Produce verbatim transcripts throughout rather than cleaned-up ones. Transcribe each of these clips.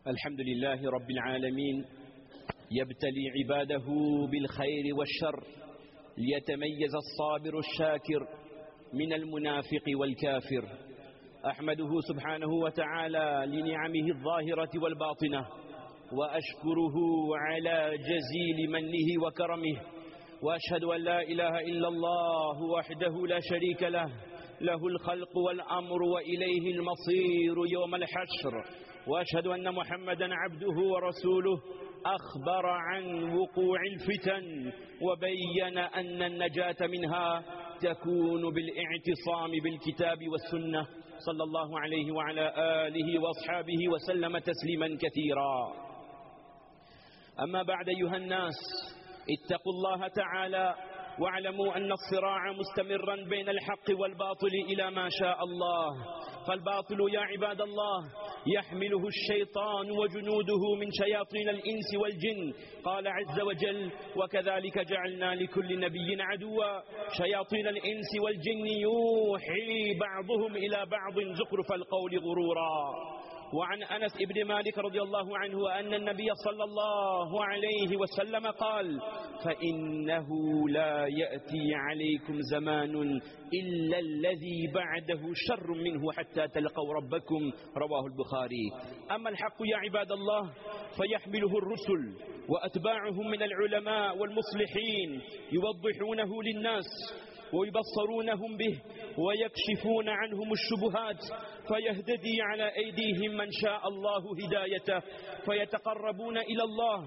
الحمد لله رب العالمين، يبتلي عباده بالخير والشر ليتميز الصابر الشاكر من المنافق والكافر. أحمده سبحانه وتعالى لنعمه الظاهرة والباطنة، وأشكره على جزيل منه وكرمه، وأشهد أن لا إله إلا الله وحده لا شريك له، له الخلق والأمر وإليه المصير يوم الحشر. وأشهد أن محمدا عبده ورسوله، أخبر عن وقوع الفتن وبين أن النجاة منها تكون بالاعتصام بالكتاب والسنة، صلى الله عليه وعلى آله وأصحابه وسلم تسليما كثيرا. أما بعد أيها الناس، اتقوا الله تعالى واعلموا أن الصراع مستمرا بين الحق والباطل إلى ما شاء الله. فالباطل يا عباد الله يحمله الشيطان وجنوده من شياطين الإنس والجن، قال عز وجل: وكذلك جعلنا لكل نبي عدوا شياطين الإنس والجن يوحي بعضهم إلى بعض زخرف القول غرورا. وعن أنس بن مالك رضي الله عنه أن النبي صلى الله عليه وسلم قال: فإنه لا يأتي عليكم زمان إلا الذي بعده شر منه حتى تلقوا ربكم، رواه البخاري. أما الحق يا عباد الله فيحمله الرسل وأتباعهم من العلماء والمصلحين، يوضحونه للناس ويبصرونهم به ويكشفون عنهم الشبهات، فيهتدي على أيديهم من شاء الله هدايته، فيتقربون إلى الله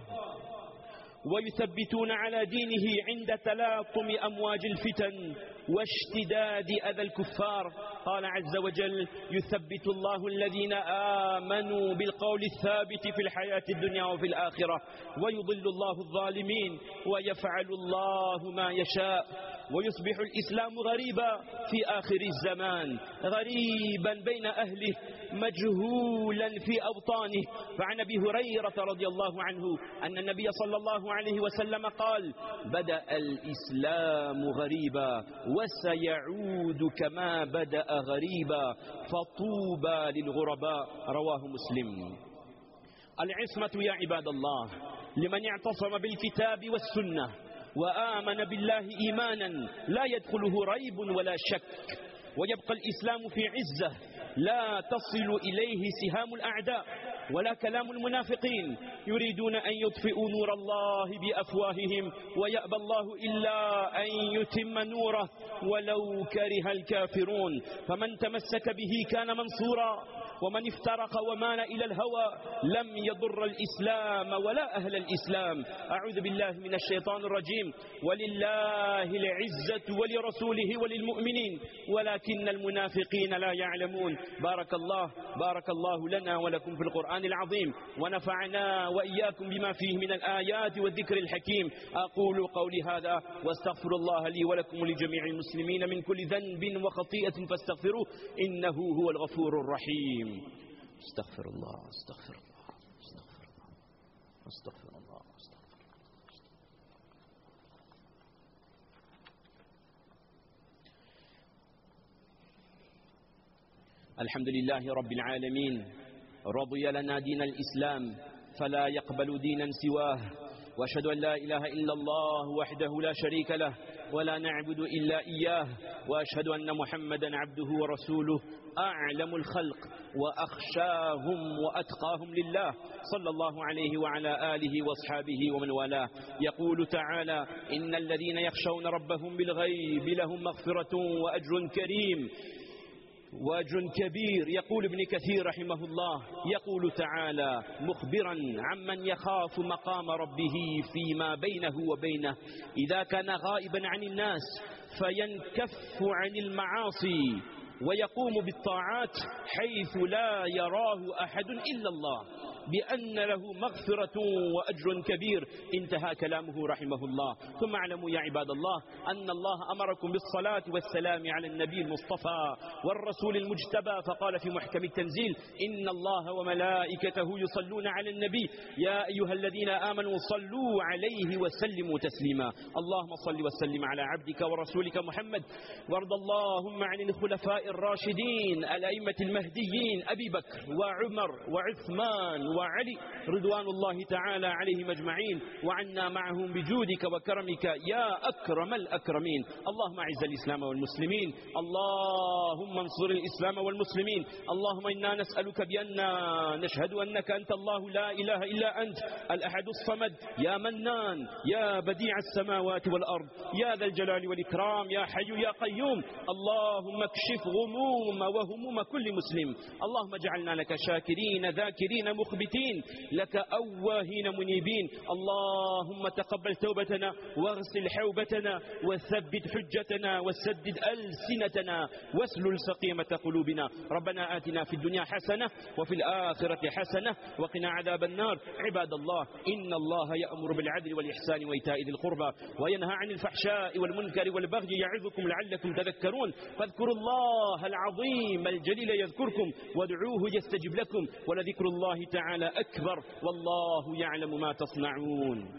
ويثبتون على دينه عند تلاطم أمواج الفتن واشتداد أذى الكفار. قال عز وجل: يثبت الله الذين آمنوا بالقول الثابت في الحياة الدنيا وفي الآخرة، ويضل الله الظالمين، ويفعل الله ما يشاء. ويصبح الإسلام غريبا في آخر الزمان، غريبا بين أهله، مجهولا في أوطانه. فعن أبي هريرة رضي الله عنه أن النبي صلى الله عليه وسلم قال: بدأ الإسلام غريبا وسيعود كما بدأ غريبا، فطوبى للغرباء، رواه مسلم. العصمة يا عباد الله لمن اعتصم بالكتاب والسنة وآمن بالله إيمانا لا يدخله ريب ولا شك، ويبقى الإسلام في عزة لا تصل إليه سهام الأعداء ولا كلام المنافقين، يريدون أن يطفئوا نور الله بأفواههم ويأبى الله إلا أن يتم نوره ولو كره الكافرون. فمن تمسك به كان منصورا، ومن افترق ومال إلى الهوى لم يضر الإسلام ولا أهل الإسلام. أعوذ بالله من الشيطان الرجيم. ولله العزة ولرسوله وللمؤمنين ولكن المنافقين لا يعلمون. بارك الله بارك الله لنا ولكم في القرآن العظيم، ونفعنا وإياكم بما فيه من الآيات والذكر الحكيم. أقول قولي هذا واستغفر الله لي ولكم ولجميع المسلمين من كل ذنب وخطيئة فاستغفروه إنه هو الغفور الرحيم. استغفر الله استغفر الله استغفر الله استغفر الله استغفر الله. الحمد لله رب العالمين، رضي لنا دين الإسلام فلا يقبل دينا سواه، وأشهد أن لا إله إلا الله وحده لا شريك له ولا نعبد إلا إياه، وأشهد أن محمدا عبده ورسوله أعلم الخلق وأخشاهم وأتقاهم لله، صلى الله عليه وعلى آله وأصحابه ومن والاه. يقول تعالى: إن الذين يخشون ربهم بالغيب لهم مغفرة وأجر كريم وأجر كبير. يقول ابن كثير رحمه الله، يقول تعالى مخبرا عمن يخاف مقام ربه فيما بينه وبينه: إذا كان غائبا عن الناس فينكف عن المعاصي ويقوم بالطاعات حيث لا يراه أحد إلا الله، بأن له مغفرة وأجر كبير. انتهى كلامه رحمه الله. ثم اعلموا يا عباد الله أن الله أمركم بالصلاة والسلام على النبي المصطفى والرسول المجتبى، فقال في محكم التنزيل: إن الله وملائكته يصلون على النبي يا أيها الذين آمنوا صلوا عليه وسلموا تسليما. اللهم صل وسلم على عبدك ورسولك محمد، وارض اللهم عن الخلفاء الراشدين الأئمة المهديين أبي بكر وعمر وعثمان وعلي رضوان الله تعالى عليهم أجمعين، وعنا معهم بجودك وكرمك يا أكرم الأكرمين. اللهم أعز الإسلام والمسلمين، اللهم انصر الإسلام والمسلمين. اللهم إنا نسألك بأننا نشهد أنك أنت الله لا إله إلا أنت الأحد الصمد، يا منان، يا بديع السماوات والأرض، يا ذا الجلال والإكرام، يا حي يا قيوم. اللهم اكشف غموم وهموم كل مسلم. اللهم اجعلنا لك شاكرين ذاكرين مخبتين، لك أواهين منيبين. اللهم تقبل توبتنا واغسل حوبتنا وثبت حجتنا وسدد ألسنتنا واسلل سقيمة قلوبنا. ربنا آتنا في الدنيا حسنة وفي الآخرة حسنة وقنا عذاب النار. عباد الله، إن الله يأمر بالعدل والإحسان وإيتاء ذي القربى وينهى عن الفحشاء والمنكر والبغي يعظكم لعلكم تذكرون. فاذكروا الله العظيم الجليل يذكركم وادعوه يستجب لكم، ولذكر الله تعالى أكبر والله يعلم ما تصنعون.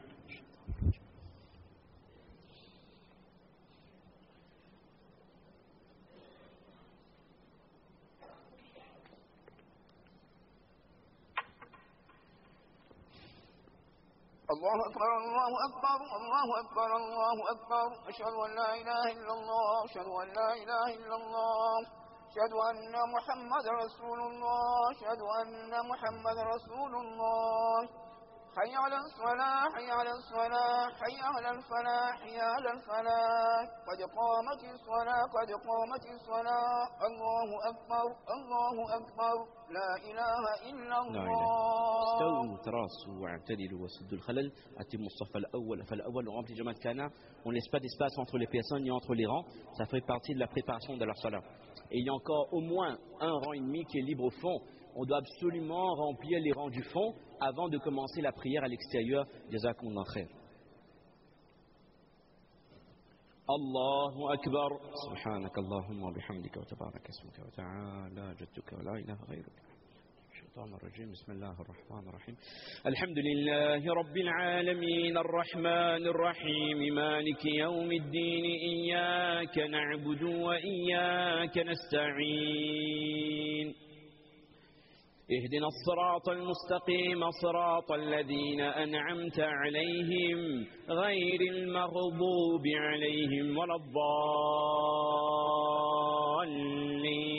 الله أكبر الله أكبر الله أكبر الله أكبر. أشهد أن لا إله إلا الله أشهد أن لا إله إلا الله أشهد أن محمد رسول الله أشهد أن محمد رسول الله. حي على الصلاة حي على الصلاة حي على الفلاح حي على الفلاح. قد قامت الصلاة قد قامت الصلاة. الله أكبر الله أكبر. لا إله إلا الله. استووا تراصوا واعتدلوا وسدوا الخلل. أتموا الصف الأول فالأول on remplit Jamaat Kana. On ne laisse pas d'espace entre les personnes ni entre les rangs. Ça fait partie de la préparation de leur salat. Et il y a encore au moins un rang et demi qui est libre au fond. On doit absolument remplir les rangs du fond avant de commencer la prière à l'extérieur. Jazakumullah khair. Allahu akbar. Subhanak Allahumma bihamdika wa tabarak ismuka wa ta'ala jadduka wa la ilaha ghayruk. الشيطان الرجيم. بسم الله الرحمن الرحيم. الحمد لله رب العالمين الرحمن الرحيم مالك يوم الدين. إياك نعبد وإياك نستعين. اهدنا الصراط المستقيم صراط الذين أنعمت عليهم غير المغضوب عليهم ولا الضالين.